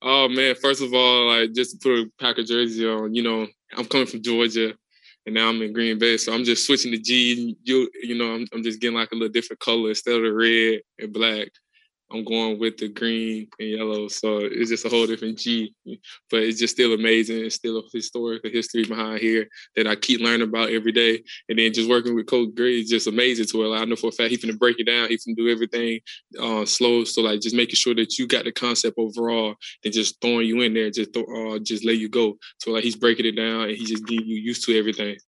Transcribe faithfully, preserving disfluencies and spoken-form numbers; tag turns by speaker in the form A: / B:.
A: Oh man, first of all, like just to put a Packer jersey on, you know, I'm coming from Georgia and now I'm in Green Bay. So I'm just switching the G. You you know, I'm I'm just getting like a little different color instead of the red and black. I'm going with the green and yellow. So it's just a whole different G. But it's just still amazing. It's still a historical history behind here that I keep learning about every day. And then just working with Coach Gray is just amazing to where like, I know for a fact he's going to break it down. He's going to do everything uh, slow. So like just making sure that you got the concept overall and just throwing you in there, just th- uh, just let you go. So like he's breaking it down and he's just getting you used to everything.